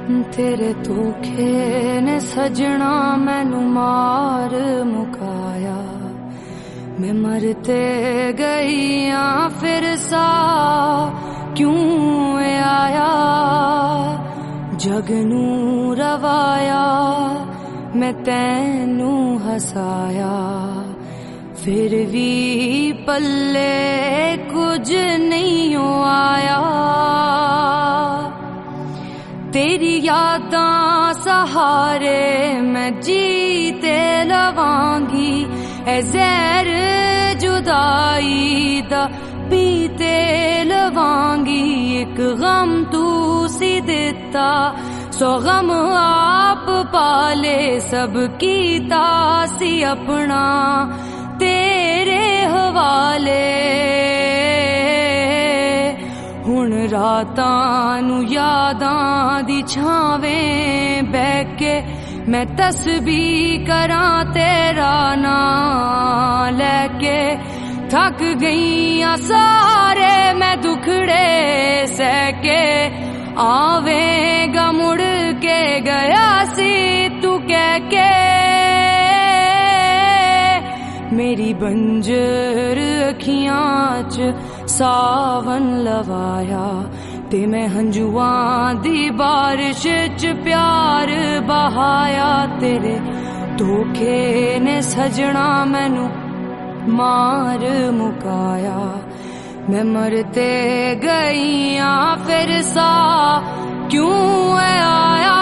तेरे धोखे ने सजना मैनू मार मुकाया। मैं मरते गईया फिर सा क्यों आया। जग नू रवाया मैं तैनू हसाया, फिर भी पल्ले कुछ नहीं आया। तेरी यादां सहारे मैं जीते लवांगी, ऐ ज़हर जुदाई दा पीते लवांगी। एक गम तू सी दिता, सौ गम आप पाले, सब कीता सी अपना तेरे हवाले। हुण रातां नू यादां दी छावें बैठ के मैं तस्बीह करां तेरा नां लैके। थक गईयां सारे मैं दुखड़े सह के, आवेगा मुड़ के गया सी तू कह के। मेरी बंजर अखियां च सावन लवाया, ते मैं हंजुआं दी बारिश च प्यार बहाया। तेरे धोखे ने सजना मैनू मार मुकाया। मैं मरते गईया फिर सा क्यों आया।